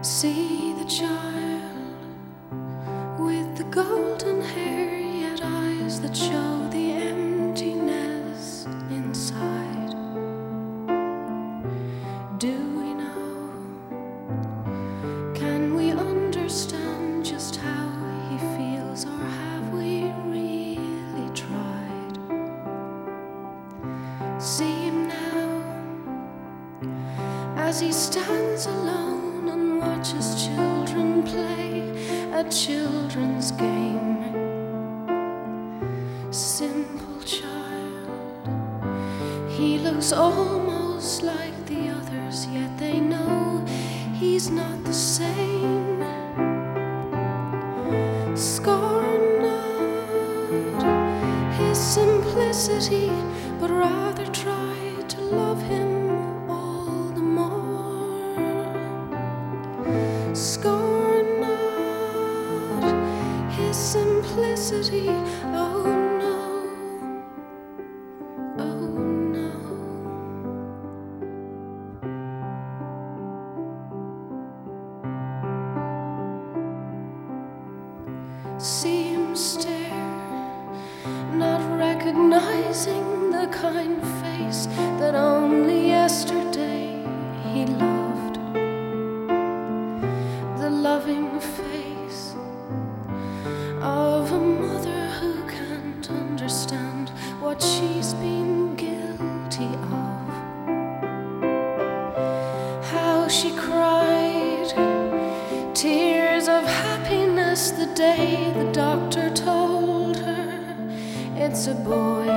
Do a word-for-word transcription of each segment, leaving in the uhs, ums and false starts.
See the child with the golden hair, yet eyes that show the emptiness inside. Do we know? Can we understand just how he feels, or have we really tried? See him now as he stands alone and watches children play a children's game. Simple child, he looks almost like the others, yet they know he's not the same. Scorn not his simplicity, but rather try to love him all the more. Scorn not his simplicity, oh no, oh no. See him stare, not recognizing the kind face that only yesterday he loved. The loving face of a mother who can't understand what she's been guilty of. How she cried tears of happiness the day the doctor told her it's a boy.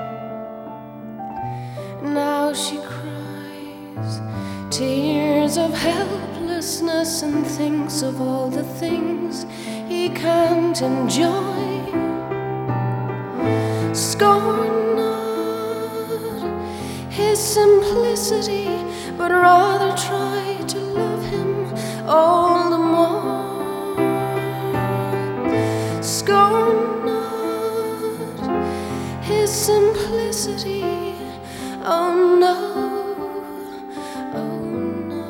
Now she cries tears of helplessness and thinks of all the things he can't enjoy. Scorn not his simplicity, but rather try to love him all the more. Scorn not his simplicity, oh no, oh no.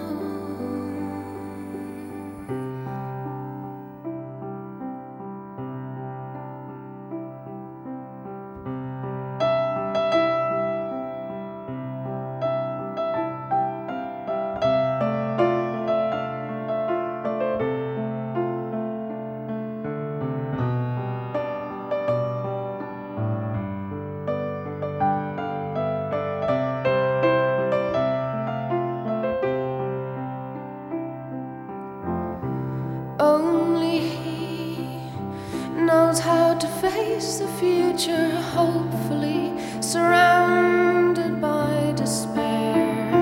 Only he knows how to face the future, hopefully surrounded by despair.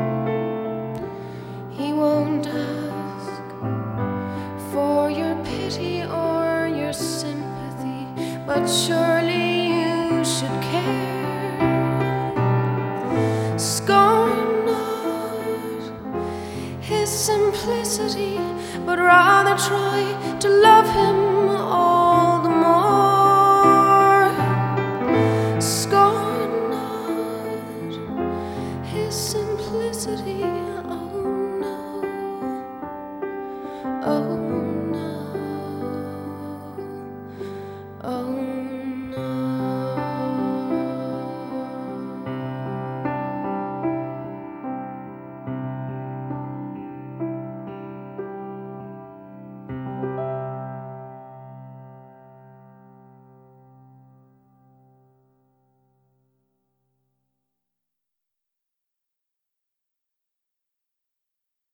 He won't ask for your pity or your sympathy, but surely you should care. Scorn not his simplicity, but rather try